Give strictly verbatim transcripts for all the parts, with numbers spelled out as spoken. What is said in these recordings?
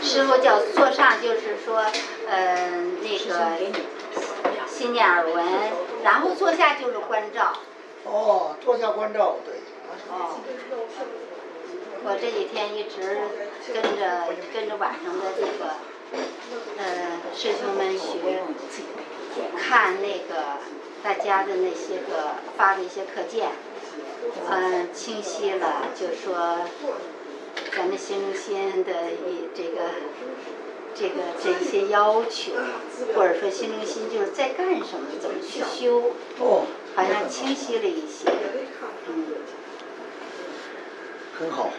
师傅叫坐上，就是说，呃，那个心念耳闻，然后坐下就是关照。 哦，坐下关照，对。 哦。我这几天一直跟着跟着晚上的这个，呃，师兄们学，看那个大家的那些个发的一些课件，嗯、呃，清晰了，就说咱们心中心的一这个这个这一些要求，或者说心中心就是在干什么，怎么去修， 哦， 好像清晰了一些，嗯， 很好。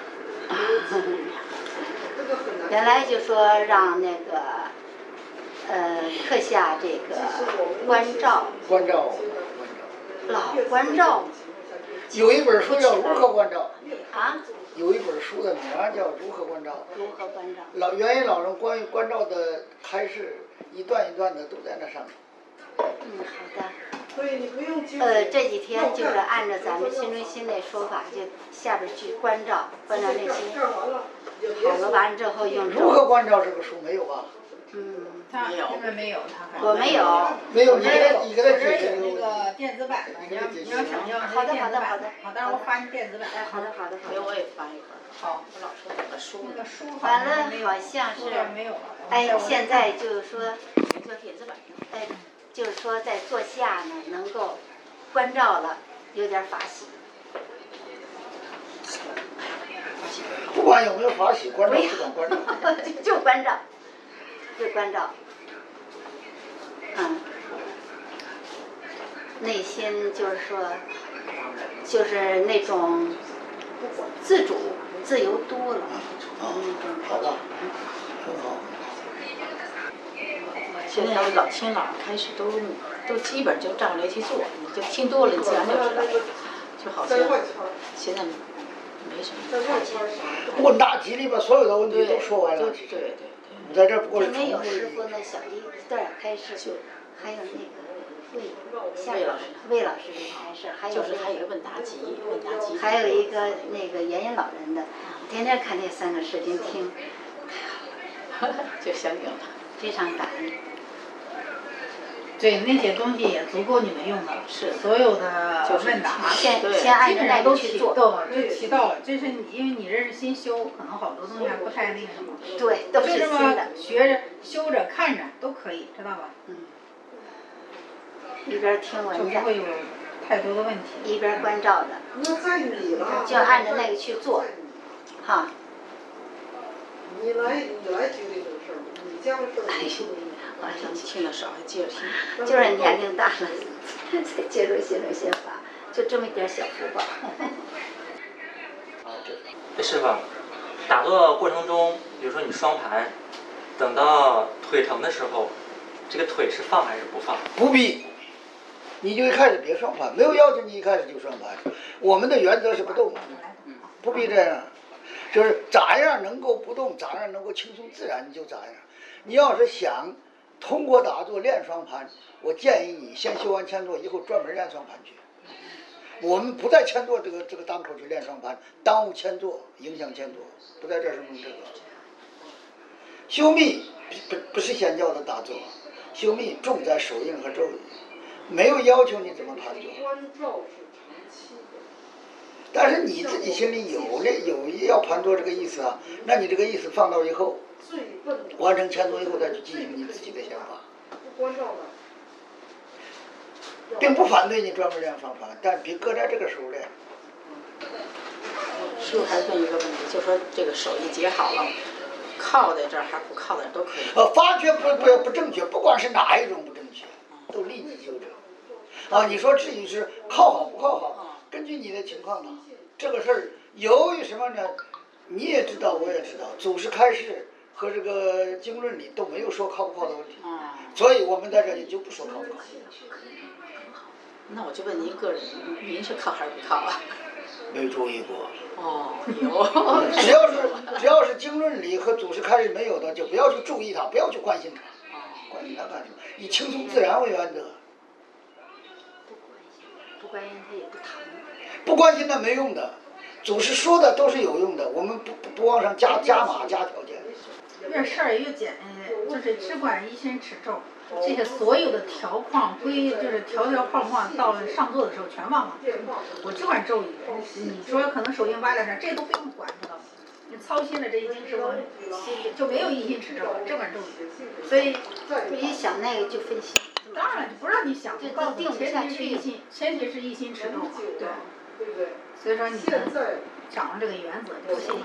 原来就说让那个，呃，课下这个关照， 关照， 老关照。 有一本书叫《如何关照》 啊。 有一本书的名儿叫《如何关照》。 如何关照？ 老元音老人关于关照的开示，一段一段的都在那上面。 嗯，好的。呃，这几天就是按照咱们心中心那说法，就下边去关照，关照那些好了完之后用。 如何关照这个书没有吧？ 嗯， 他没有，没有，他我没有。 没有，你给他，你给他解释那个电子版的，你要你要想要好的好的好的， 好，待会儿我发你电子版。 哎，好的好的好的。 我也发一本。 好， 我老说那个书。 那个书完了好像是，哎，现在就是说， 叫电子版。 哎，就是说在坐下呢，能够关照了，有点法喜。 不管有没有法喜，关照不管关照。 就关照，就关照。嗯，内心就是说，就是那种自主、自由多了。 啊，好吧，很好。 现在老听老开始都都基本就照着去做，你就听多了，你自然就知道，就好像现在没什么。 问答集里把所有的问题都说完了， 对对对。 你在这不过是没有重复师傅那小一段开始，还有那个魏夏老师、魏老师的开始，还有就是还有一个问答集，问答集。 还有一个那个元音老人的，天天看那三个视频听， 太好了，就相应了， 非常感恩。 对，那些东西也足够你们用的， 是所有的问答， 先先按着那都个去做， 就提到了。这是你，因为你这是新修，可能好多东西还不太那个什么。 对，都是新的。 学着、修着、看着都可以，知道吧？ 嗯。一边听文的， 就不会有太多的问题。 一边关照的，就按着那个去做，哈。 你来，你来决定这个事儿，你家的事儿。 我想听的少，还接着听。 就是年龄大了，才接触心灵心法，就这么一点小福报。 哎，师傅，打坐过程中，比如说你双盘，等到腿疼的时候，这个腿是放还是不放？ 不必，你就一开始别双盘，没有要求你一开始就双盘。我们的原则是不动，不必这样，就是咋样能够不动，咋样能够轻松自然，你就咋样。你要是想通过打坐练双盘，我建议你先修完千坐以后专门练双盘去。我们不在千坐这个这个当口去练双盘，耽误千坐，影响千坐，不在这儿是弄这个。修密不不是显教的打坐，修密重在手印和咒语，没有要求你怎么盘坐。但是你自己心里有那有要盘坐这个意思啊，那你这个意思放到以后，完成千坐以后再去进行你自己的想法。并不反对你专门练双盘，但别搁在这个时候练。 师傅还问一个问题，就说这个手一结好了，靠在这儿还是不靠在这儿都可以。 呃，发觉不不不正确，不管是哪一种不正确，都立即纠正。啊，你说至于是靠好不靠好，根据你的情况啊，这个事儿由于什么呢？你也知道，我也知道，祖师开示和这个经论里都没有说靠不靠的问题，所以我们在这里就不说靠不靠。 那我就问您个人，您是靠还是不靠啊？ 没注意过。 哦，有。 只要是只要是经论里和祖师开示没有的，就不要去注意它，不要去关心它。关心它干什么？以轻松自然为原则。 不关心它也不疼。 不关心它没用的，祖师说的都是有用的，我们不不不往上加加码加条件。 越事儿越简，就是只管一心持咒，这些所有的条框规就是条条框框，到了上座的时候全忘了。我只管咒语，你说可能手印挖点啥，这都不用管，知道吗？你操心了这一经之后，心里就没有一心持咒，只管咒语。所以一想那个就分心。 当然不让你想， 就告诉你定不下前提是一去。 心，前提是一心持咒嘛，对。 对不对？ 所以说你掌握这个原则就可以。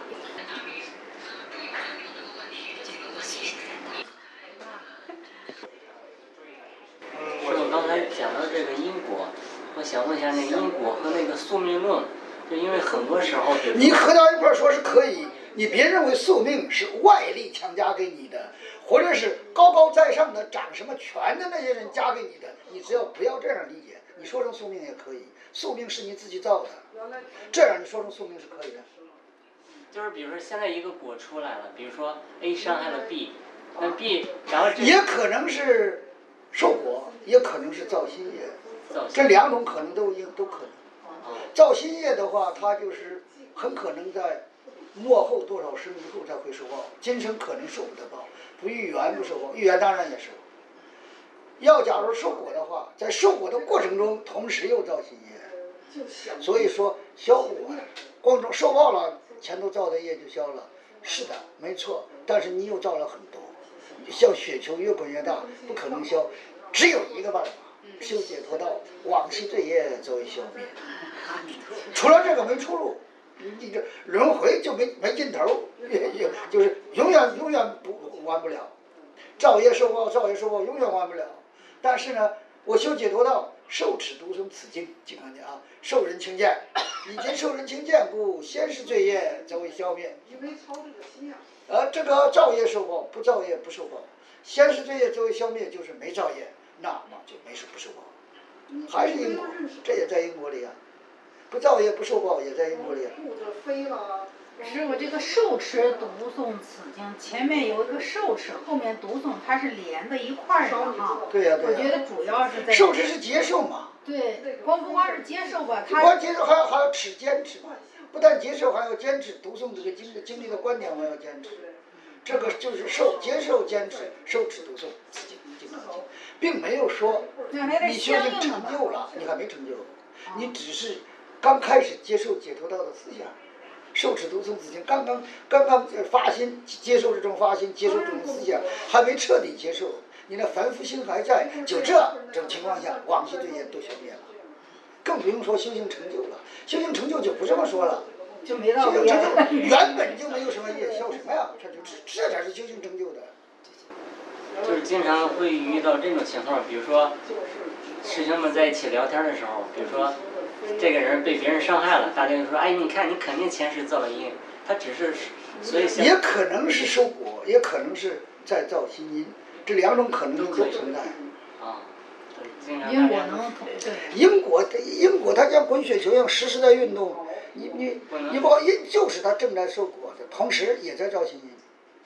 是我刚才讲到这个因果，我想问一下那个因果和那个宿命论，就因为很多时候， 你合到一块儿说是可以，你别认为宿命是外力强加给你的，或者是高高在上的掌什么权的那些人加给你的，你只要不要这样理解，你说成宿命也可以，宿命是你自己造的，这样你说成宿命是可以的。 就是比如说现在一个果出来了，比如说 A 伤害了 B， 那 B 然后这也可能是受果，也可能是造新业， 造新这两种可能都应都可能。造新业的话，它就是很可能在末后多少生以后才会受报，今生可能受不得报，不遇缘不受报，遇缘当然也受。要假如受果的话，在受果的过程中，同时又造新业，所以说消果，光中受报了，前头造的业就消了，是的，没错，但是你又造了很多，像雪球越滚越大，不可能消，只有一个办法。修解脱道，往昔罪业则为消灭。除了这个没出路，你这轮回就没没尽头，也也就是永远永远不完不了。造业受报，造业受报，永远完不了。但是呢，我修解脱道，受持读诵此经，经常讲啊，受人轻贱，以今受人轻贱故，先是罪业则为消灭。 你没操这个心呀。 呃，这个造业受报，不造业不受报。先是罪业则为消灭，就是没造业。那么就没事不受报，还是因果，这也在因果里啊。不造业不受报也在因果里啊。 师傅，这个受持读诵此经，前面有一个受持，后面读诵，它是连在一块儿的哈。 对呀、啊、对呀、啊。 我觉得主要是在受持是接受嘛。 对，光不光是接受吧，它。 不光接受，还要还要持坚持嘛。不但接受，还要坚持读诵这个经的经历的观点，我要坚持。这个就是受接受坚持受持读诵此经经常经。并没有说你修行成就了，你还没成就，你只是刚开始接受解脱道的思想，受持读诵此经，刚刚刚刚发心接受这种发心，接受这种思想，还没彻底接受，你那凡夫心还在，就这这种情况下，往昔罪业都消灭了，更不用说修行成就了，修行成就就不这么说了。 就没到修行成就原本就没有什么业，消什么呀？这就这才是修行成就的。 就是经常会遇到这种情况，比如说师兄们在一起聊天的时候，比如说这个人被别人伤害了，大家就说：“哎，你看你肯定前世造了因。”他只是所以也可能是受果，也可能是在造新因，这两种可能都存在。 啊， 因果能对。 因果因果它像滚雪球一样实时在运动，你你你包括因就是它正在受果的，同时也在造新因。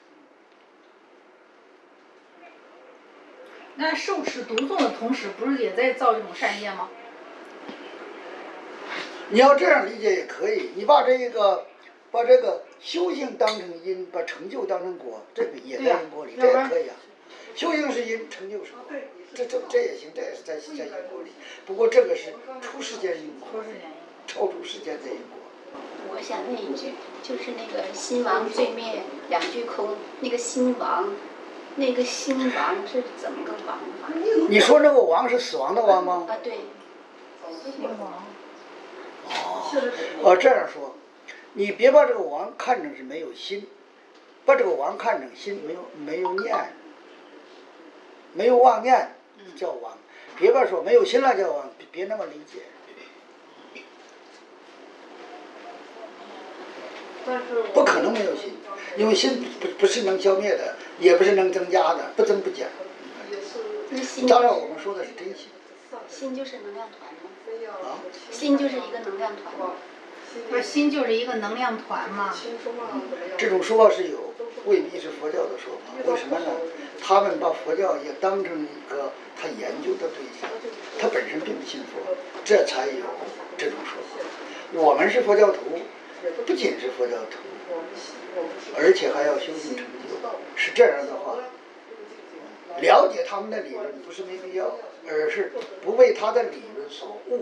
那受持读诵的同时，不是也在造这种善业吗？ 你要这样理解也可以，你把这个把这个修行当成因，把成就当成果，这个也在因果里，这也可以啊。修行是因，成就是果，这这这也行，这也是在在因果里。不过这个是出世间因果，超出世间的因果。 我想那一句就是那个心王罪灭两句空，那个心王。那个心亡是怎么个亡法？ 你说那个亡是死亡的亡吗？ 啊，对。 心亡。 哦，哦，这样说，你别把这个亡看成是没有心，把这个亡看成心没有没有念，没有妄念叫亡，别把说没有心了叫亡，别那么理解。不可能没有心，因为心不不是能消灭的，也不是能增加的，不增不减。当然，我们说的是真心。 心就是能量团吗？ 啊？ 心就是一个能量团吗？ 不是，心就是一个能量团嘛。 这种说法是有，未必是佛教的说法。为什么呢？他们把佛教也当成一个他研究的对象，他本身并不信佛，这才有这种说法。我们是佛教徒。不仅是佛教徒，而且还要修行成就。 是这样的话，了解他们的理论不是没必要，而是不为他的理论所误。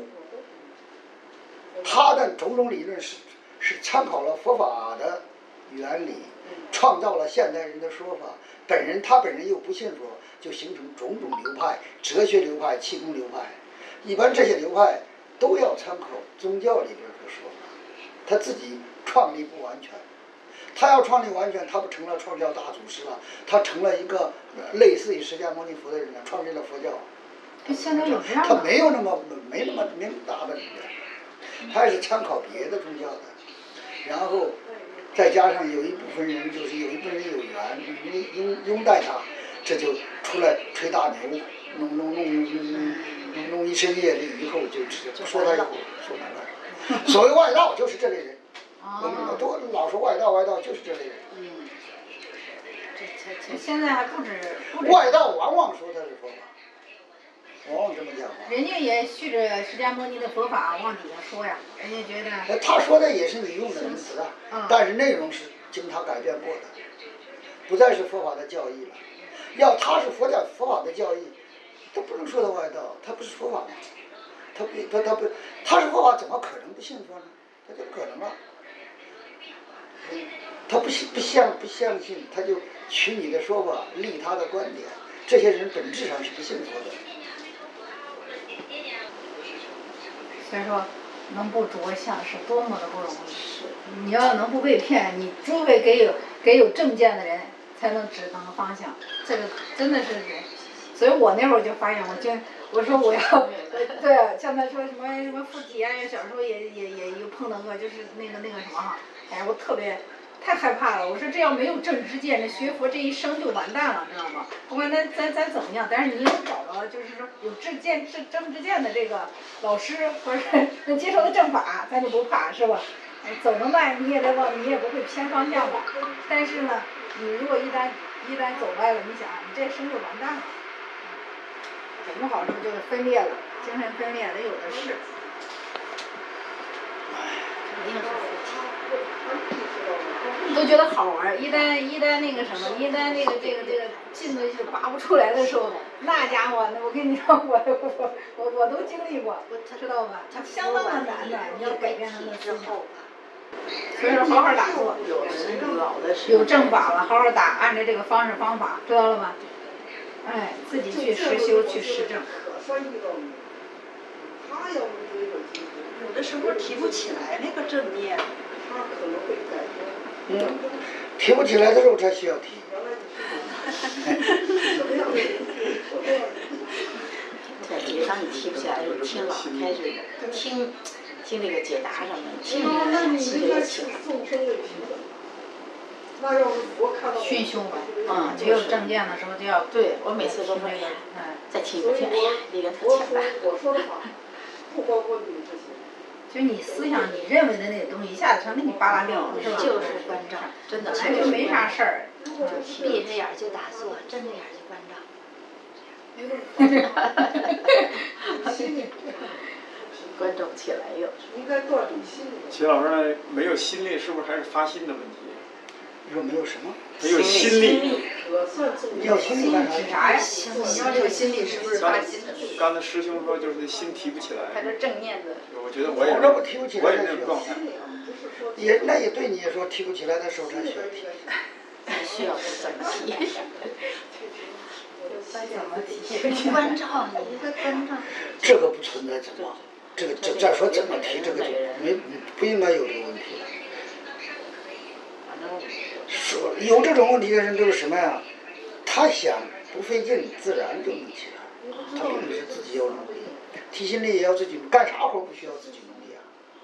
他的种种理论是是参考了佛法的原理，创造了现代人的说法。本人他本人又不信佛，就形成种种流派，哲学流派、气功流派。一般这些流派都要参考宗教里边的说法，他自己创立不完全。他要创立完全，他不成了创教大祖师了，他成了一个类似于释迦牟尼佛的人了，创立了佛教。 现在有这样他的。 没有那么没那么没那么大的力量，他还是参考别的宗教的，然后再加上有一部分人就是有一部分人有缘，拥拥拥戴他，这就出来吹大牛，弄弄弄弄弄弄一身业力，以后就直接说他有说他来。所谓外道就是这类人，我们都老说外道外道就是这类人。 嗯，现在还不止不止。 外道往往说他是佛法。往往这么讲话， 人家也续着释迦牟尼的佛法往底下说呀，人家觉得。 他说的也是你用的名词啊， 嗯、 但是内容是经他改变过的，不再是佛法的教义了。要他是佛教佛法的教义，他不能说他外道，他不是佛法吗？他不他他不他是佛法，怎么可能不信佛呢？他就不可能了。他不信不相不相信，他就取你的说法，立他的观点。这些人本质上是不信佛的。 所以说，能不着相是多么的不容易。你要能不被骗，你诸位给有给有正见的人才能指导方向。这个真的是，所以我那会儿就发现，我就我说我要，对，像他说什么什么附体啊，小时候也也也有碰到过，就是那个那个什么哈，哎，我特别。太害怕了！我说这要没有正知见，这学佛这一生就完蛋了，知道吗？不管咱咱咱怎么样，但是你有找着，就是说有正见、正正知见的这个老师，或者是能接受的正法，咱就不怕，是吧？走得慢，你也得往，你也不会偏方向吧？但是呢，你如果一旦一旦走歪了，你想，你这生就完蛋了。整不好时候就是分裂了，精神分裂了，有的是。肯定是附体。都觉得好玩，一旦一旦那个什么，一旦那个这个这个劲子就拔不出来的时候，那家伙，那我跟你说，我我我我都经历过，知道吧？它相当的难的，你要改变他的思想。所以说，好好打坐，有正法了，好好打，按照这个方式方法，知道了吧？哎，自己去实修去实证。 有的时候提不起来那个正念。 嗯，提不起来的时候才需要提。 在提上你提不起来，就听老师开始听听这个解答什么的，听这个气就起来。 熏修呗，嗯，只有正见的时候就要。 对，我每次都说，嗯，再听一听，哎呀，离得特浅白。 不包括你这些。 就你思想你认为的那个东西，一下子全给你扒拉掉了，是吧？ 就是关照， 真的。 本来就没啥事儿。 闭着眼就打坐，睁着眼就关照。 关照起来有。 应该断你心里。 齐老师呢，没有心力，是不是还是发心的问题？ 你说没有什么？ 没有心力。 你要心力干啥呀？你要这个心力是不是发心的？ 刚才师兄说，就是心提不起来。 还是正念的。 我觉得我也我这不提不起来， 我也这种状态。 也那也对你也说提不起来的时候才需要提。 需要怎么提？ 怎么提？ 关照你，一个关照。 这个不存在怎么，这个这再说怎么提，这个就没不应该有这个问题了。说有这种问题的人都是什么呀？他想不费劲，自然就能起来。他并不是自己要努力，提心力也要自己，干啥活不需要自己努力啊？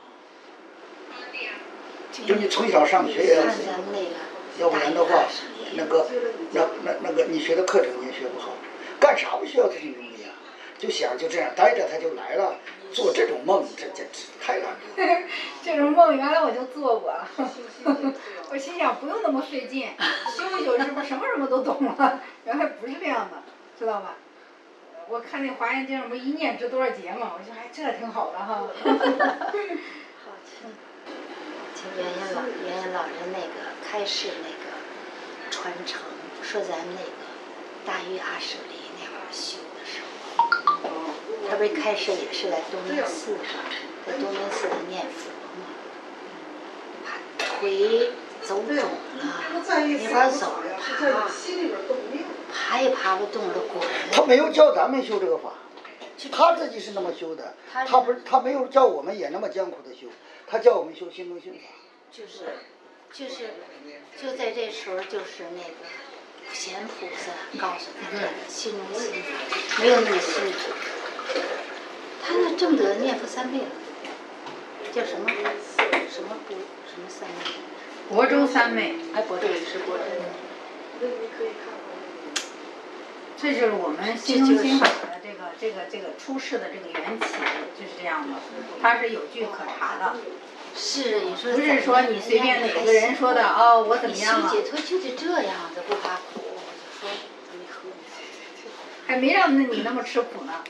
就你从小上学也要自己努力，要不然的话，那个那那那个你学的课程也学不好，干啥不需要自己努力啊？就想就这样待着，他就来了。做这种梦，这这这太难了。 这种梦原来我就做过，我心想不用那么费劲，修一修是不是什么什么都懂了？原来不是这样的，知道吧？我看那《华严经》什么一念值多少劫嘛，我说哎这挺好的哈。好听。听原先老原先老人那个开示那个传承。说咱们那个大禹阿舍离那会儿修的时候，他不是开始也是在东林寺，在东林寺里念佛嘛，把腿走肿了，没法走，爬，爬也爬不动了，滚。 他没有教咱们修这个法，他自己是那么修的，他不是他没有教我们也那么艰苦的修，他教我们修心中心法。 就是，就是，就在这时候，就是那个贤菩萨告诉他这个心中心法，没有那么辛苦。他那正得念佛三昧了，叫什么什么不什么三昧？ 亳州三昧， 哎，亳州是亳州。 这就是我们心中心法的这个这个这个出世的这个缘起，就是这样的，它是有据可查的。 是，你说不是说你随便哪个人说的哦，我怎么样了？ 解脱就得这样子，不怕苦。我就说没喝， 还没让你那么吃苦呢。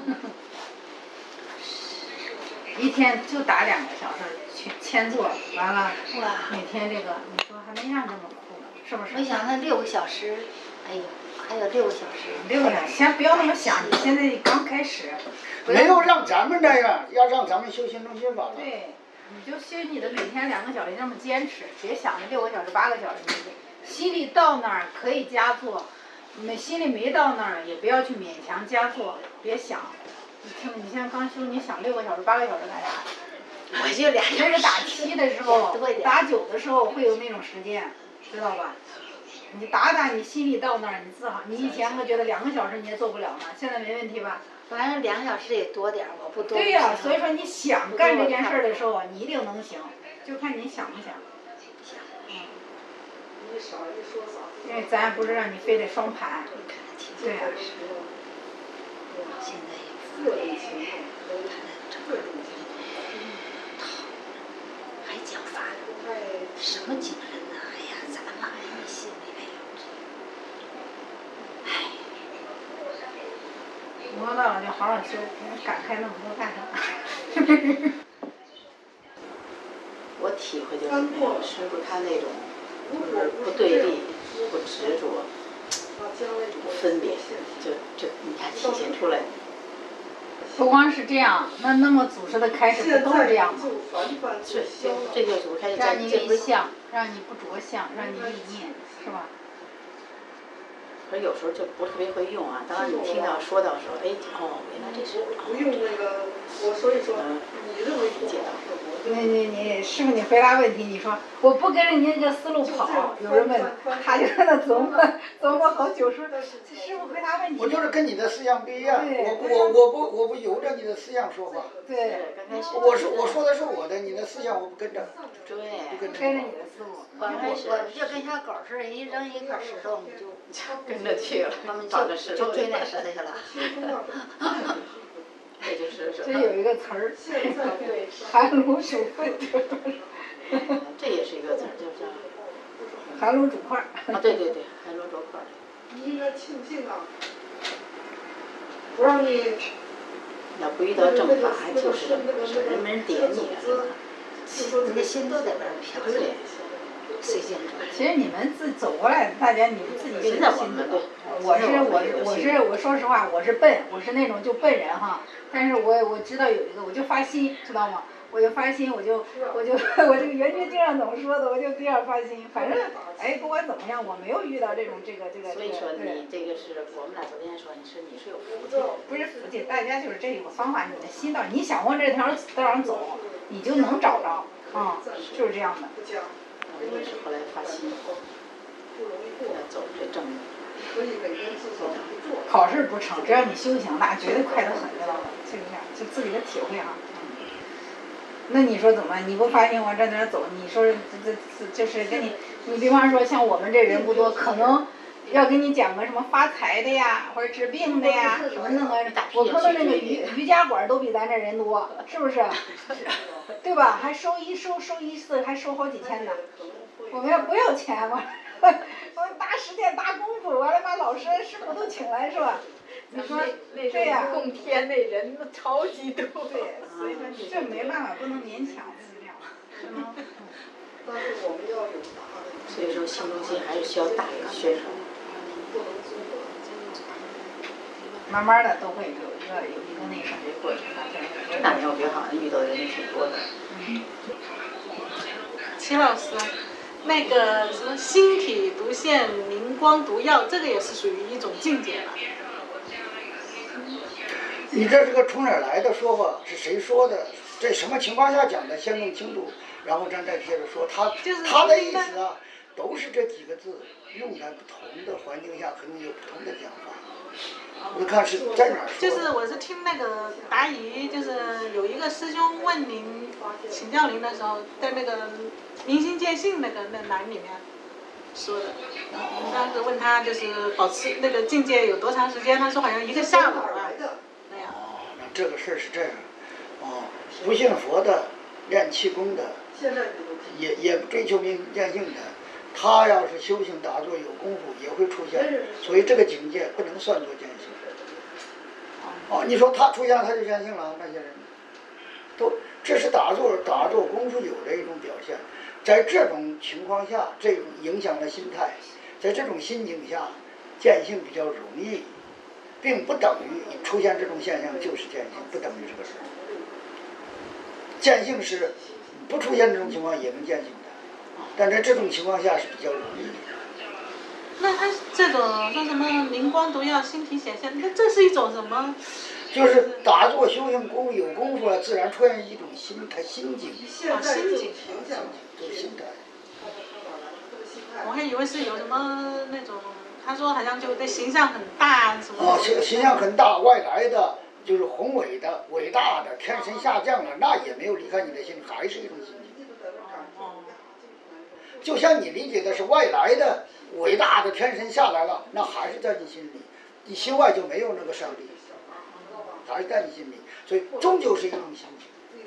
一天就打两个小时去签座，完了， 哇， 每天这个，你说还没让这么苦呢，是不是？ 我想那六个小时，哎呦，还有六个小时。 六个小时，先不要那么想，你现在刚开始。 没有让咱们这样，要让咱们修心中心法了。 对。你就修你的每天两个小时那么坚持，别想着六个小时八个小时，心里到那儿可以加做，没心里没到那儿也不要去勉强加做，别想。你听，你现在刚修，你想六个小时八个小时干啥？ 我就俩小时。 那是打七的时候，打九的时候会有那种时间，知道吧？你打打你心里到那儿，你自豪。你以前我觉得两个小时你也做不了呢，现在没问题吧？ 反正两个小时也多点儿，我不多。 对呀、啊，所以说你想干这件事儿的时候，你一定能行，就看你想不想。 想。 嗯。因为咱不是让你非得双盘。对呀、啊。 现在也他的整个还讲法，什么精神呢？哎呀，咱们你心里没有。哎。 磨到了就好好修，别感慨那么多干啥？ 我体会就是没有师傅他那种，就是不对立、不执着、不分别，就就你看体现出来。 不光是这样，那那么祖师的开始不都是这样吗？ 是，这就是祖师开始。 让你立相，让你不着相，让你立念，是吧？ 可是有时候就不是特别会用啊。当你听到说到的时候，哎，哦，原来这是。 不用那个，我所以说，你认为理解到。 你你你，师傅你回答问题，你说我不跟着您这个思路跑，有人问，他就在那琢磨琢磨好久，说师傅回答问题。 我就是跟你的思想不一样，我我我不我不由着你的思想说话。 对， 刚开始。 我是我说的是我的，你的思想我不跟着。 对。 不跟着。 跟着你的思路。 刚开始我就跟小狗似的，一扔一块石头，我们就跟着去了， 我们就就追那石头去了。 这就是这有一个词儿，寒炉煮沸。 这也是一个词儿，就是寒炉煮块儿。 啊，对对对，寒炉煮块儿。 你应该庆幸啊，不让你。 要不遇到正法，就是人没人点你啊。 你的心都在那儿飘着，随性转。 其实你们自走过来，大家你们自己就有心得。我是我我是我说实话，我是笨，我是那种就笨人哈。但是我我知道有一个，我就发心，知道吗？我就发心，我就我就我这个圆觉经上怎么说的，我就这样发心。反正哎，不管怎么样，我没有遇到这种这个这个。 所以说你这个是我们俩昨天说，你是你是有福气。 不是福气，大家就是这有个方法，你的心道，你想往这条道上走，你就能找着啊、嗯，就是这样的。 我们也是后来发心，要走这正路。 考试不成，只要你修行，那绝对快得很，知道吧？就是这样，就自己的体会啊。嗯。那你说怎么？你不发心往这哪走？你说这这这就是跟你，你比方说像我们这人不多，可能要跟你讲个什么发财的呀，或者治病的呀，什么那个，我可能那个瑜瑜伽馆都比咱这人多，是不是？对吧？还收一收收一次，还收好几千呢。我们要不要钱嘛？我们搭十天搭功夫，完了把老师师傅都请来是吧？你说对呀， 供天那人超级多。 对，所以说这没办法，不能勉强，是这样，是吗？ 所以说新中心还是需要大力宣传。 慢慢的都会有一个有一个那什么过程发生。 大庙学好像遇到的人挺多的。 嗯。 齐老师，那个什么星体独现灵光毒药，这个也是属于一种境界吧？ 你这是个从哪儿来的说法？是谁说的？在什么情况下讲的？先弄清楚，然后咱再接着说。他他的意思啊，都是这几个字，用在不同的环境下，肯定有不同的讲法。你看是在哪儿说？ 就是我是听那个答疑，就是有一个师兄问您请教您的时候，在那个明心见性那个那栏里面说的。当时问他就是保持那个境界有多长时间，他说好像一个下午吧。那样。 哦，那这个事儿是这样，哦，不信佛的，练气功的，也也不追求明心见性的。他要是修行打坐有功夫，也会出现，所以这个境界不能算作见性。哦，你说他出现他就见性了，那些人，都这是打坐打坐功夫有的一种表现，在这种情况下，这种影响了心态，在这种心境下，见性比较容易，并不等于出现这种现象就是见性，不等于这个事儿。见性是不出现这种情况也能见性的，但在这种情况下是比较容易的。 那他这种说什么灵光毒药、星体显现，那这是一种什么？ 就是打坐修行功有功夫了，自然出现一种心态心境。 啊，心境。 就是心态。 我还以为是有什么那种，他说好像就对形象很大什么。 啊，形形象很大，外来的就是宏伟的、伟大的，天神下降了，那也没有离开你的心，还是一种心境。就像你理解的是外来的。伟大的天神下来了，那还是在你心里，你心外就没有那个上帝，还是在你心里，所以终究是一种心情。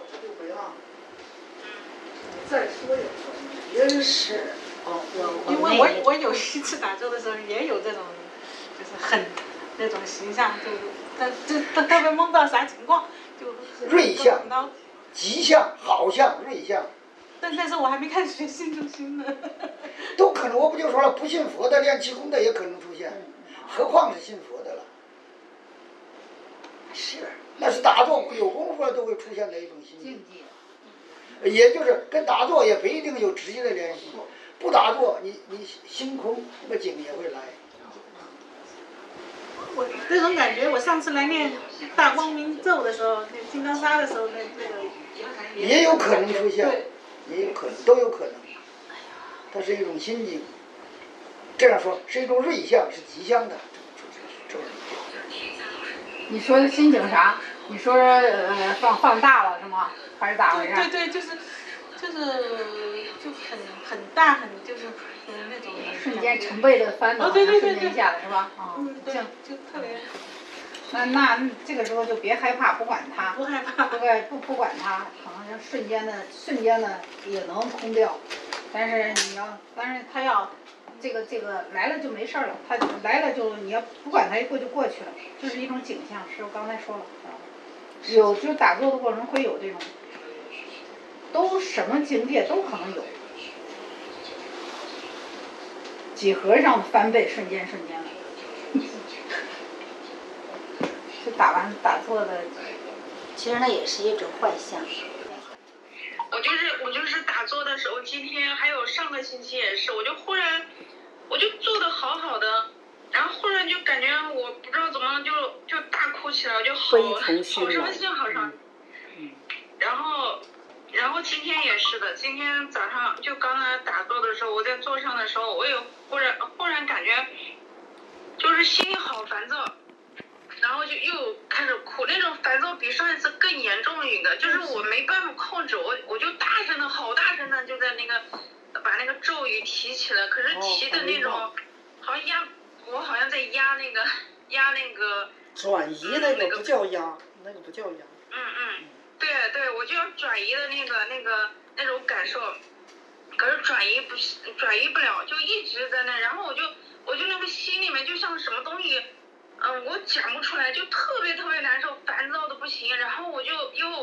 再说也真是，哦，我因为我我有一次打坐的时候也有这种，就是很那种形象，就但就特别懵到啥情况，就瑞相、吉相、好相、瑞相。 但但是我还没开始学新中心呢。 都可能，我不就说了，不信佛的练气功的也可能出现，何况是信佛的了。 是。 那是打坐有功夫了都会出现的一种心境。也就是跟打坐也不一定有直接的联系，不打坐你你心空，那境也会来。 我这种感觉，我上次来念大光明咒的时候，那金刚砂的时候，那那个也有可能出现。也有可能，都有可能。它是一种心境。这样说是一种瑞相，是吉祥的。 你说的心境啥？你说呃放放大了是吗？还是咋回事？ 对对对，就是就是就很很大很就是嗯那种瞬间成倍的翻倒，瞬间下来是吧？啊， 嗯，对，就特别。 那那这个时候就别害怕，不管它， 不害怕， 对，不不管它，可能就瞬间的瞬间的也能空掉，但是你要，但是它要，这个这个来了就没事了，它来了就你要不管它一过就过去了，这是一种景象，是我刚才说了，有就打坐的过程会有这种，都什么境界都可能有，几何上的翻倍，瞬间瞬间的。就打完打坐的， 其实那也是一种幻象。 我就是我就是打坐的时候，今天还有上个星期也是，我就忽然，我就坐的好好的，然后忽然就感觉我不知道怎么就就大哭起来，我就好好伤心好伤心。然后，然后今天也是的，今天早上就刚才打坐的时候，我在坐上的时候，我也忽然忽然感觉，就是心里好烦躁。然后就又开始哭，那种烦躁比上一次更严重一个，就是我没办法控制，我我就大声的，好大声的就在那个把那个咒语提起来，可是提的那种，好像压，我好像在压那个压那个。 转移那个不叫压，那个不叫压。 嗯嗯，对对，我就要转移的那个那个那种感受，可是转移不转移不了，就一直在那，然后我就我就那个心里面就像什么东西。嗯，我讲不出来，就特别特别难受，烦躁的不行。然后我就因为我坐在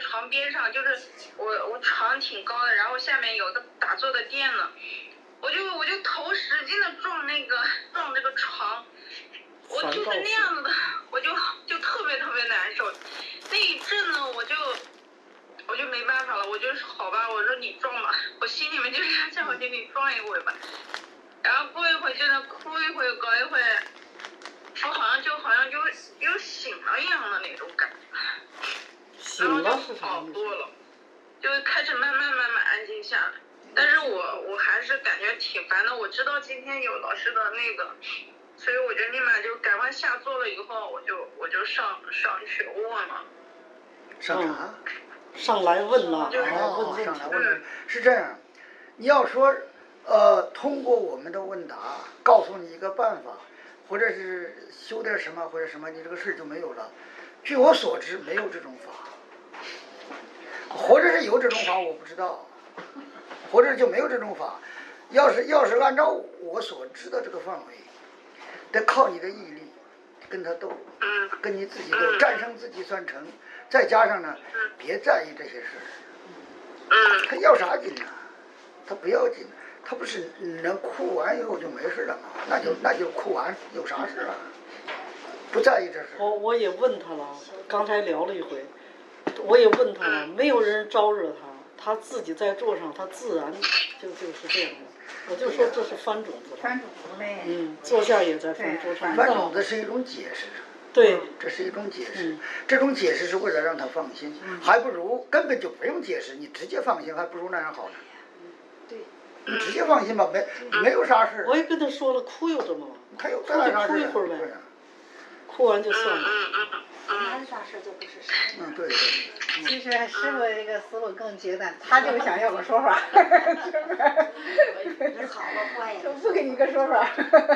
床边上，就是我我床挺高的，然后下面有个打坐的垫子，我就我就头使劲的撞那个撞这个床，我就是那样子的，我就就特别特别难受。那一阵呢，我就我就没办法了，我就说好吧，我说你撞吧，我心里面就想想我就给你撞一回吧。然后过一会就那哭一会，搞一会，我好像就好像就又醒了一样的那种感觉，然后就好多了，就开始慢慢慢慢安静下来。但是我我还是感觉挺烦的，我知道今天有老师的那个，所以我就立马就赶快下座了，以后我就我就上上去问了。 上啥？ 上来问了， 哦，上来问了，是这样，你要说。呃，通过我们的问答，告诉你一个办法，或者是修点什么或者什么，你这个事就没有了。据我所知，没有这种法，或者是有这种法，我不知道，或者就没有这种法。要是要是按照我所知的这个范围，得靠你的毅力，跟他斗，跟你自己斗，战胜自己算成。再加上呢，别在意这些事儿，他要啥紧呢？他不要紧。他不是人哭完以后就没事了吗？那就那就哭完有啥事啊？不在意这事。 我我也问他了，刚才聊了一回，我也问他了，没有人招惹他，他自己在座上，他自然就就是这样的。我就说这是翻种子。 翻种子呗。 嗯，坐下也在翻桌上。 翻种子是一种解释。 对， 这是一种解释。这种解释是为了让他放心，还不如根本就不用解释，你直接放心，还不如那样好呢。 对。 你直接放心吧，没没有啥事。 我也跟他说了，哭又怎么了？ 他有干啥事？ 哭一会儿呗，哭完就算了。 没啥事就不是事。 嗯，对对。 其实师傅这个思路更简单，他就想要个说法，是不是？ 好吧，坏呀。 就不给你个说法。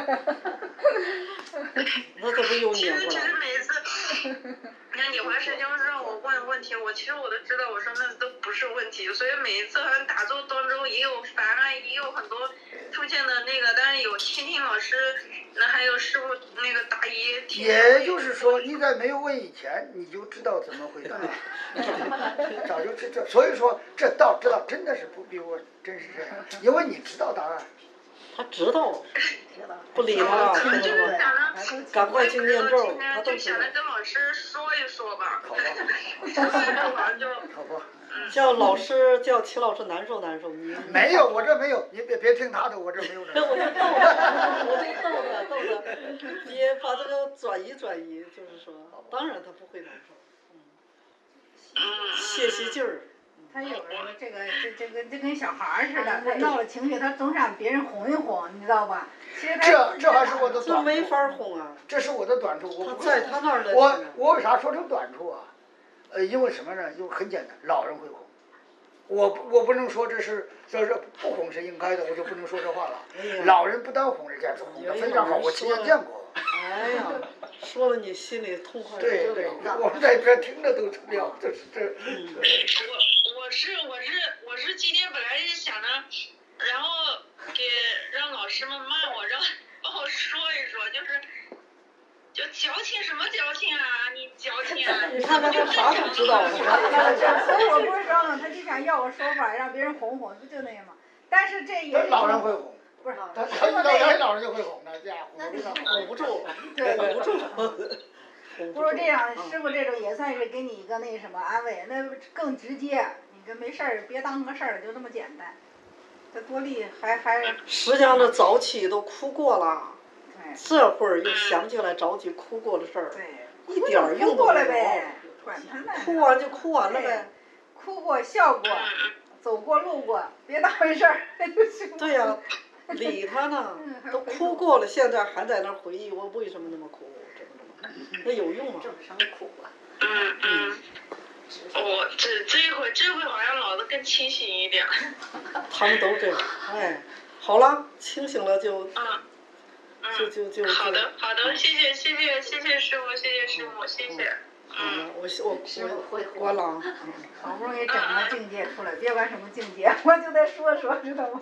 那这不又撵过来？ 其实每次，那李华师兄让我问问题，我其实我都知道，我说那都不是问题，所以每一次好像打坐当中也有烦啊，也有很多出现的那个，但是有听听老师，那还有师傅那个答疑。 也就是说，你在没有问以前，你就知道怎么回答，早就知道。所以说，这道知道真的是不比我真是这样，因为你知道答案。 他知道，不理他，赶快去念咒，他都知道。 就想着跟老师说一说吧。 好吧。好吧。 叫老师叫齐老师难受难受，你没有，我这没有，你别别听他的，我这没有。 我就逗他，我就逗他逗他，别把这个转移转移，就是说，当然他不会难受，嗯，泄泄劲儿。 他有时候这个这这个就跟小孩似的，他闹了情绪，他总想别人哄一哄，你知道吧？其实这这还是我的短处。 这没法哄啊！ 这是我的短处，我不在他那儿的。 我我为啥说成短处啊？呃，因为什么呢？就很简单，老人会哄。我我不能说这是这是不哄是应该的，我就不能说这话了。老人不但哄人家，哄得非常好，我亲眼见过。 哎呀，说了你心里痛快。 对对，我们在这听着都了，这是这。 我我是我是我是今天本来是想着，然后给让老师们骂我，让帮我说一说，就是就矫情什么矫情啊？你矫情啊？ 你看他这啥都知道了。 所以我不是说嘛，他就想要个说法，让别人哄哄，不就那样吗？但是这也老人会哄。 不是， 他他遇到人老人就会哄他，这样哄不住， 对， 哄不住。 不如这样，师傅这种也算是给你一个那什么安慰，那更直接。你这没事儿，别当个事儿，就这么简单。这多利还还。 实际上这早起都哭过了，这会儿又想起来早起哭过的事儿，一点儿用都没有。哭完就哭完了呗。 哭过，笑过。走过路过，别当回事儿。 对呀、啊，理他呢，都哭过了，现在还在那回忆我为什么那么哭，怎么怎么，那有用吗？ 这什么苦啊？ 嗯嗯。我这这一回这回好像脑子更清醒一点。 他们都这样，哎，好了，清醒了就。 嗯。 就就就。 好的好的，谢谢谢谢谢谢师傅，谢谢师傅，谢谢。 嗯，我我我关了啊！ 好不容易整个境界出来，别管什么境界，我就得说说，知道吗？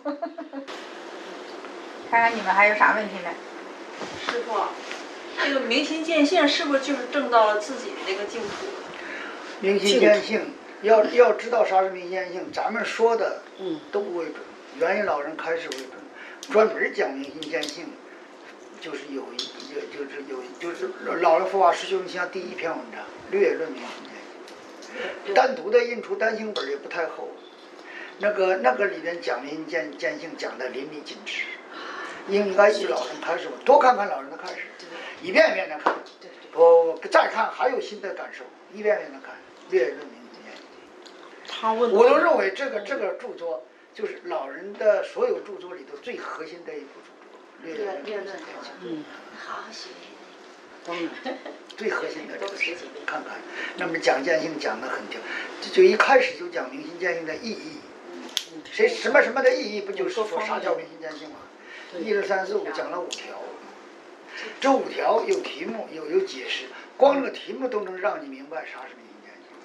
看看你们还有啥问题呢？ 师傅，这个明心见性是不是就是证到了自己的这个净土？ 明心见性， 要要知道啥是明心见性，咱们说的都不为准，元因老人开示为准，专门讲明心见性，就是有一有就是有就是老人佛法师兄像第一篇文章略论明心见性，单独的印出单行本也不太厚，那个那个里边讲明心见见性讲的淋漓尽致，应该以老人开示，多看看老人的开示，一遍一遍的看，我再看还有新的感受，一遍一遍的看，略论明心见性。 他问， 我都认为这个这个著作就是老人的所有著作里头最核心的一部著作，略论略论， 嗯， 好好学。 当然，最核心的这个是看看，那么讲见性讲的很久，就一开始就讲明心见性的意义，谁什么什么的意义，不就是说啥叫明心见性吗？一二三四五讲了五条，这五条有题目有有解释，光这个题目都能让你明白啥是明心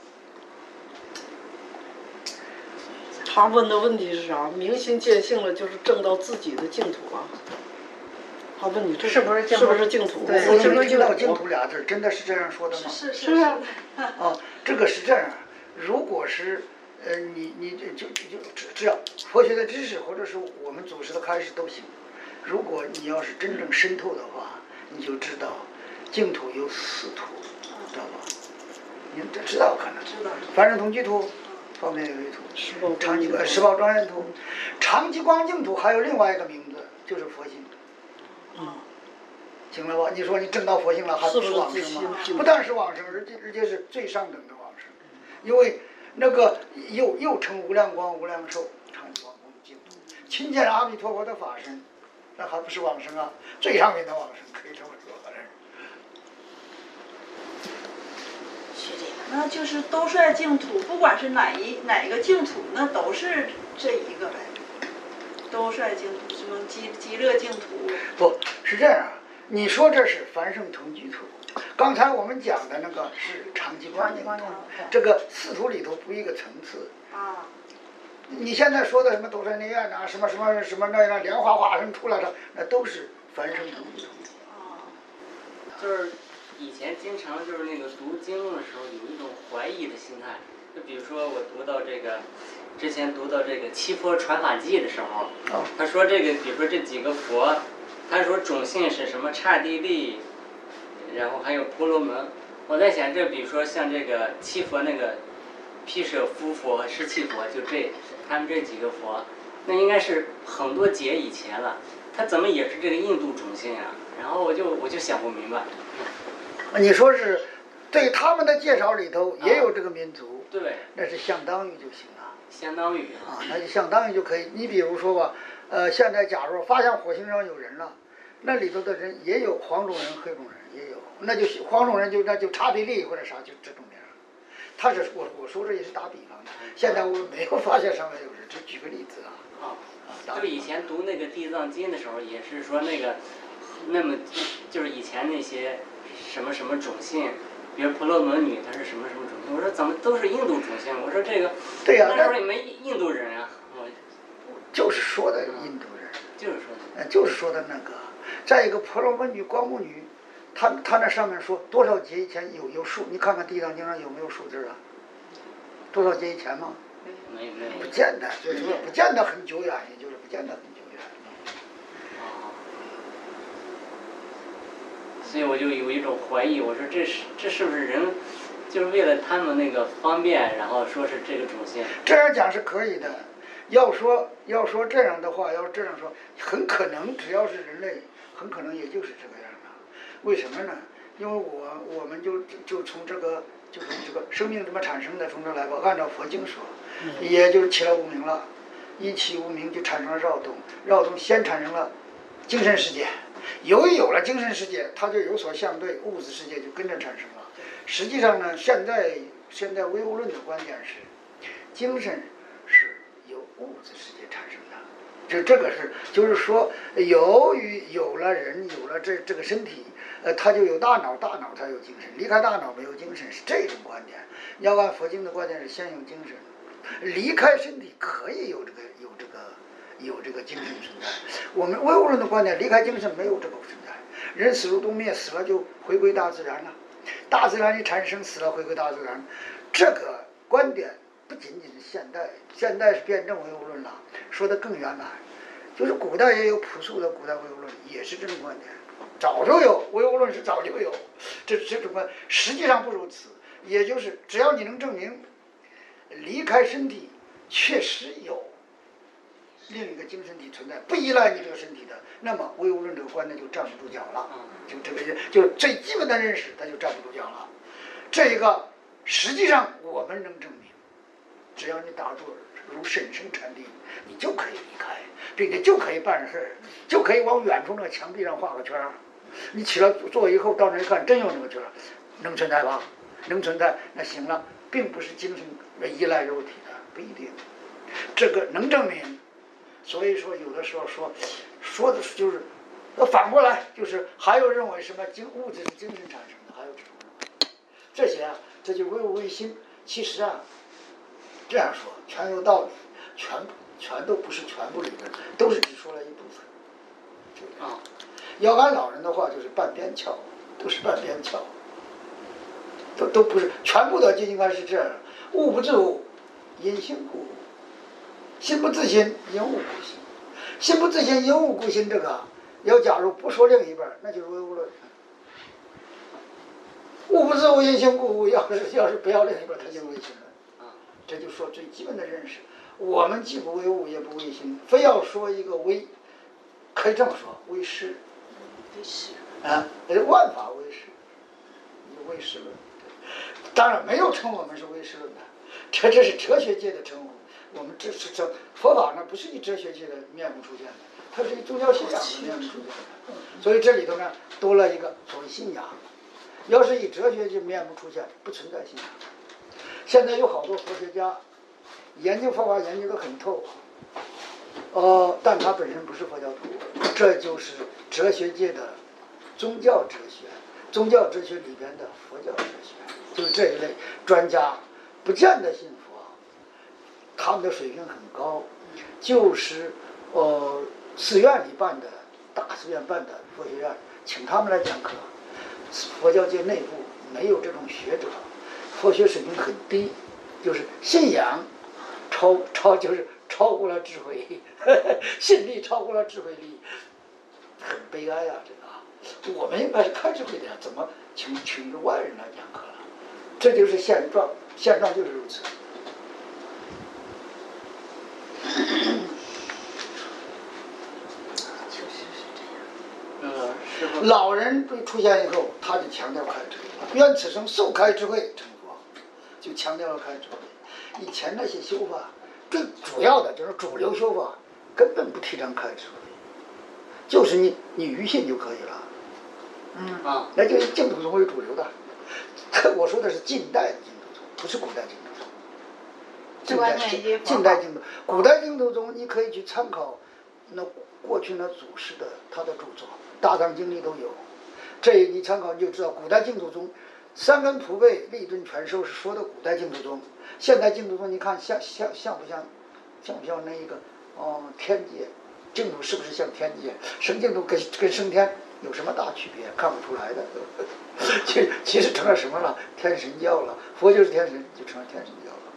见性。 他问的问题是啥？明心见性了，就是证到自己的净土啊。他问你这是不是是不是净土？ 我怎么听到净土俩字，真的是这样说的吗？ 是是啊。 哦，这个是这样，如果是呃你你就就就只要佛学的知识或者是我们祖师的开示都行。如果你要是真正深透的话，你就知道净土有四土，知道吧？你这知道可能。知道。凡人同居土，方便有一土，长极光十宝庄严土，长极光净土还有另外一个名字，就是佛性。 嗯， 行了吧？你说你证到佛性了，还不是往生吗？不但是往生，而且而且是最上等的往生，因为那个又又称无量光、无量寿、长极光净土，亲见阿弥陀佛的法身，那还不是往生啊？最上面的往生，可以这么说，反正。 那就是都算净土，不管是哪一哪个净土，那都是这一个呗。都算净土，什么极极乐净土？ 不是这样，你说这是凡圣同居土，刚才我们讲的那个是长极光净土，这个四土里头不一个层次。 啊。 你现在说的什么斗山内院呐，什么什么什么那样莲花化身出来的，那都是凡圣同居土。 啊。就是以前经常就是那个读经的时候有一种怀疑的心态，就比如说我读到这个。之前读到这个七佛传法记的时候，他说这个，比如说这几个佛，他说种姓是什么刹帝利，然后还有婆罗门。我在想，这比如说像这个七佛那个毗舍夫佛和十七佛，就这他们这几个佛，那应该是很多劫以前了，他怎么也是这个印度种姓啊？然后我就我就想不明白。 你说是对他们的介绍里头也有这个民族， 啊、对， 那是相当于就行了。 相当于啊，那就相当于就可以。你比如说吧，呃，现在假如发现火星上有人了，那里头的人也有黄种人、黑种人也有，那就黄种人就那就刹帝利或者啥就这种人。他是我我说这也是打比方的，现在我没有发现上面有人，只举个例子啊。 啊，就以前读那个地藏经的时候，也是说那个，那么就是以前那些什么什么种姓。比如婆罗门女，她是什么什么种姓？我说怎么都是印度种姓？我说这个， 对呀、 啊，那时候也没印度人啊。我就是说的印度人， 就是说的， 呃，就是说的那个。再一个婆罗门女、光目女，他他那上面说多少劫以前有有数，你看看地藏经上有没有数字啊？多少劫以前吗？ 没没。 不见得，就是说不见得很久远，也就是不见得很久远。 所以我就有一种怀疑，我说这是这是不是人，就是为了他们那个方便，然后说是这个种姓？ 这样讲是可以的。要说要说这样的话，要这样说，很可能只要是人类，很可能也就是这个样的。为什么呢？因为我我们就就从这个就从这个生命怎么产生的，从这来吧。按照佛经说，也就起了无明了，一起无明就产生了扰动，扰动先产生了精神世界。由于有了精神世界，它就有所相对，物质世界就跟着产生了。实际上呢，现在现在唯物论的观点是，精神是由物质世界产生的。这这个是，就是说，由于有了人，有了这这个身体，呃，他就有大脑，大脑才有精神。离开大脑没有精神，是这种观点。要按佛经的观点是先有精神，离开身体可以有这个有这个。有这个精神存在，我们唯物论的观点，离开精神没有这个存在。人死如冬灭，死了就回归大自然了，大自然一产生，死了回归大自然。这个观点不仅仅是现代，现代是辩证唯物论了，说的更远了，就是古代也有朴素的古代唯物论，也是这种观点，早就有唯物论是早就有，这这种观实际上不如此，也就是只要你能证明离开身体确实有另一个精神体存在，不依赖你这个身体的，那么唯物论这个观点就站不住脚了，就这个就最基本的认识，它就站不住脚了。这个实际上我们能证明，只要你打坐如神圣禅定，你就可以离开，并且就可以办事儿，就可以往远处那个墙壁上画个圈儿。你起了坐以后到那一看，真有那个圈儿，能存在吧？能存在，那行了，并不是精神依赖肉体的，不一定。这个能证明。所以说，有的时候说说的就是，那反过来就是还有认为什么精物质是精神产生的，还有这种人，这些啊，这就唯物唯心。其实啊，这样说全有道理，全全都不是全部理论，都是只说了一部分。啊，要按老人的话，就是半边窍，都是半边窍，都都不是全部的，就应该是这样：物不自物，因心故物。心不自心，因物故心。心不自心，因物故心，这个要假如不说另一半，那就是唯物论。物不自物，因心故物。要是要是不要另一半，它就是唯心论。啊，这就说最基本的认识。我们既不唯物，也不唯心，非要说一个唯，可以这么说，唯识。 唯识。 啊，万法唯识，唯识论。当然没有称我们是唯识论的，这这是哲学界的称呼。我们这是这佛法呢，不是以哲学界的面目出现的，它是以宗教信仰的面目出现的。所以这里头呢，多了一个所谓信仰。要是以哲学界面目出现，不存在信仰。现在有好多佛学家研究佛法研究得很透，呃，但他本身不是佛教徒，这就是哲学界的宗教哲学，宗教哲学里边的佛教哲学，就是这一类专家，不见得信佛。他们的水平很高，就是呃寺院里办的大寺院办的佛学院，请他们来讲课。佛教界内部没有这种学者，佛学水平很低，就是信仰超超就是超过了智慧，呵呵信力超过了智慧力，很悲哀啊！这个我们应该是开智慧的呀，怎么请请一个外人来讲课了？这就是现状，现状就是如此。 确实是这样。 嗯，师傅。 老人出现以后，他就强调开智慧，愿此生受开智慧成佛，就强调了开智慧。以前那些修法，最主要的就是主流修法，根本不提倡开智慧，就是你你愚信就可以了。 嗯啊，那就是净土宗为主流的。可我说的是近代的净土宗，不是古代净土宗。近代近代净土，古代净土宗你可以去参考，那过去那祖师的他的著作，《大藏经》里都有。这你参考你就知道，古代净土宗三根普被、立顿全收是说的古代净土宗。现代净土宗你看像像像不像，像不像那一个哦、呃、天界？净土是不是像天界？生净土跟跟升天有什么大区别？看不出来的。其其实成了什么了？天神教了。佛就是天神，就成了天神教了。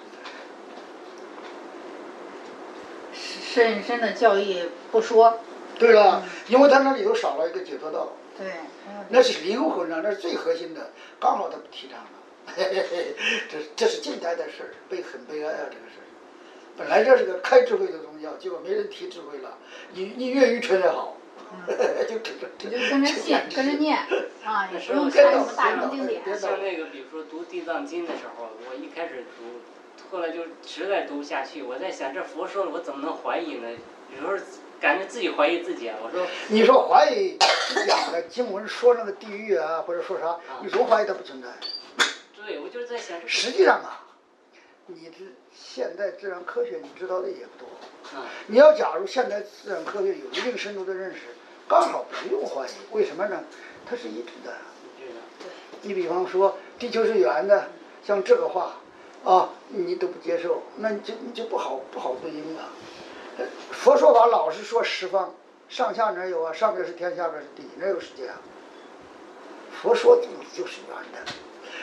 深深的教义不说。 对了，因为他那里头少了一个解脱道。 对。 那是灵魂啊，那是最核心的，刚好他不提倡了。嘿嘿嘿，这这是近代的事儿，悲很悲哀啊，这个事儿。本来这是个开智慧的宗教，结果没人提智慧了，你你越愚蠢越好。 嗯、就就跟着信，跟着念啊，也不用看什么大乘经典。 像那个，比如说读《地藏经》的时候，我一开始读，后来就实在读不下去。我在想，这佛说了，我怎么能怀疑呢？有时候感觉自己怀疑自己啊。我说， 你说怀疑讲的经文说那个地狱啊，或者说啥，你总怀疑它不存在。 对，我就是在想。 实际上啊，你这现代自然科学你知道的也不多。 嗯。 你要假如现代自然科学有一定深度的认识，刚好不用怀疑，为什么呢？它是一致的。 一致的。 对。你比方说，地球是圆的，像这个话，啊，你都不接受，那你就你就不好不好对应啊。佛说法老是说十方，上下哪有啊？上边是天，下边是地，哪有世界啊？佛说就是圆的。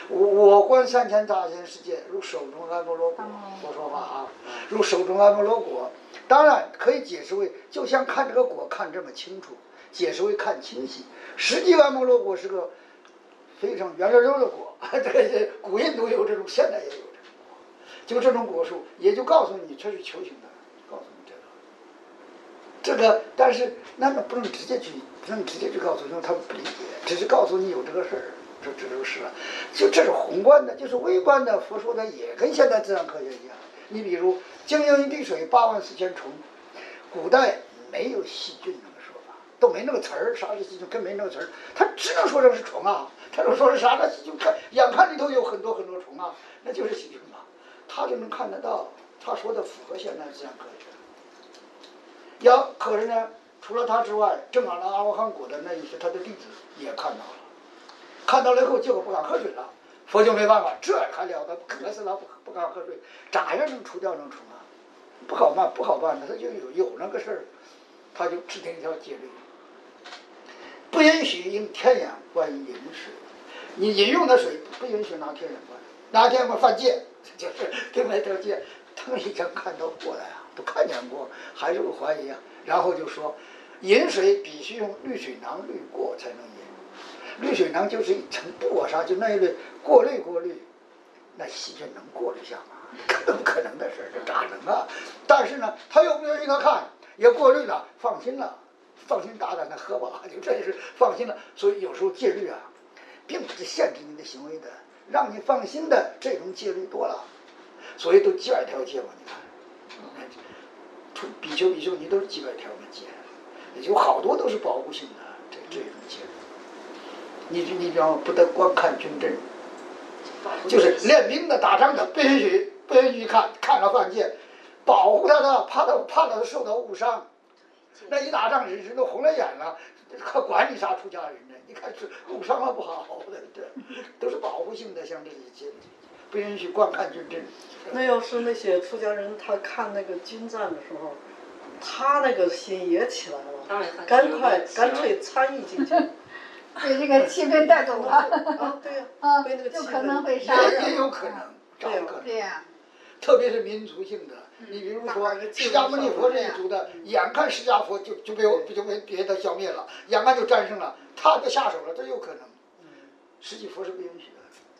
我我观三千大千世界，如手中安摩罗果。佛说法啊，如手中安摩罗果。当然可以解释为，就像看这个果看这么清楚，解释为看清晰。实际安摩罗果是个非常圆溜溜的果，这个古印度有这种，现在也有这种果，就这种果树，也就告诉你这是球形的，告诉你这个。这个，但是那么不能直接去，不能直接去告诉你，他们不理解，只是告诉你有这个事儿，这这就是了。就这是宏观的，就是微观的。佛说的也跟现代自然科学一样。你比如精英一滴水，八万四千虫，古代没有细菌那个说法，都没那个词儿，啥是细菌，更没那个词儿，他只能说这是虫啊。他能说是啥？那细菌看，眼看里头有很多很多虫啊，那就是细菌嘛，他就能看得到。他说的符合现代自然科学。要可是呢，除了他之外，正好拿阿罗汉果的那一些他的弟子也看到了，看到了以后，结果不敢喝水了。佛就没办法，这还了得，渴死了不不敢喝水，咋样能除掉那虫啊？不好办，不好办的，他就有有那个事儿，他就制定一条戒律，不允许用天然灌饮水，你饮用的水不允许拿天然灌，拿天然灌犯戒，就是定了一条戒。他们已经看到过了呀，都看见过，还是会怀疑啊。然后就说，饮水必须用滤水囊滤过才能饮。滤水囊就是一层布啊啥，就那一类过滤过滤，那细菌能过滤下吗？根本不可能的事儿，这咋能啊？但是呢，他又不允许他看，也过滤了，放心了，放心大胆的喝吧，就这是放心了。所以有时候戒律啊，并不是限制你的行为的，让你放心的这种戒律多了。所以都几百条戒嘛，你看，比丘比丘尼都是几百条的戒，有好多都是保护性的这这种戒。你你比方不得观看军阵，就是练兵的打仗的不允许不允许看，看了犯戒，保护他的，怕他怕他受到误伤。那一打仗人人都红了眼了，可管你啥出家人呢？你看是误伤了不好的，这都是保护性的，像这些戒。不允许观看军阵。 那要是那些出家人，他看那个军战的时候，他那个心也起来了，赶快干脆参与进去， 被这个气氛带走了。 啊，对呀、 啊， 被那个就可能会杀也人。 也有可能，这有可能。 对呀、 特别是民族性的，你比如说释迦牟尼佛这一族的，眼看释迦佛就就被我就被别的消灭了，眼看就战胜了，他就下手了，这有可能。实际佛是不允许的。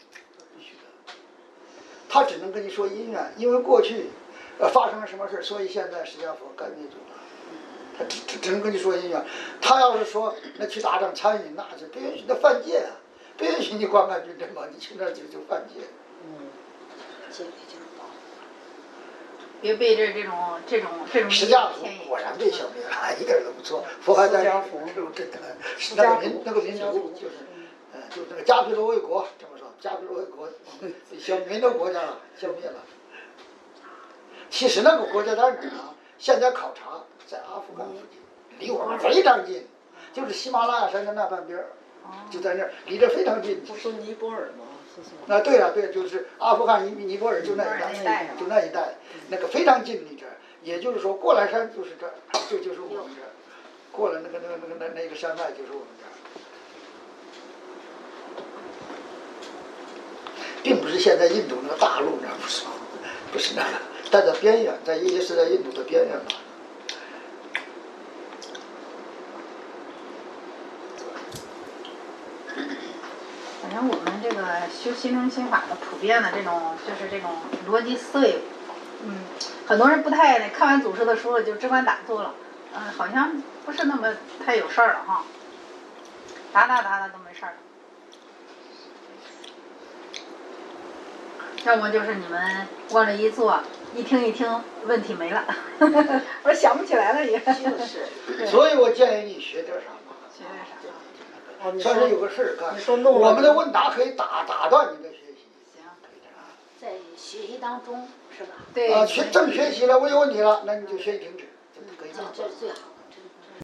他只能跟你说因缘，因为过去，呃，发生了什么事，所以现在释迦佛该灭族了。他只只只能跟你说因缘。他要是说那去打仗参与，那就不允许，那犯戒啊！不允许你观看军阵嘛，你去那儿就就犯戒。 嗯， 戒律就是保护。 别被这这种这种这种。 释迦佛果然被消灭了，一点都不错。佛还在，这这是那个民那个民族就是，呃，就是那个迦毗罗卫国这么说。迦毗罗卫国消灭的国家消灭了。其实那个国家在哪儿呢？现在考察在阿富汗附近，离我们非常近，就是喜马拉雅山的那半边儿，就在那儿，离这非常近。 不是尼泊尔吗？ 啊，对了，对，就是阿富汗、尼尼泊尔就那一带，就那一带，那个非常近离这儿。也就是说，过来山就是这儿，就就是我们这儿，过了那个那个那个那那个山脉就是我们这儿。并不是现在印度那个大陆那不是，不是那个，但在边缘，在也是在印度的边缘嘛。 反正我们这个修心中心法的普遍的这种就是这种逻辑思维，嗯，很多人不太看完祖师的书了就只管打坐了，嗯、呃，好像不是那么太有事儿了哈，打打打打都没事儿。要么就是你们往这一坐，一听一听，问题没了，我想不起来了也。 就是。 所以我建议你学点啥嘛。 学点啥？ 哦， 但是有个事儿干。 你说弄我们的问答可以打打断你的学习。 行， 可以的。 在学习当中是吧？ 对。 啊，学正学习了，我有问题了，那你就学习停止，就可以这这是最好。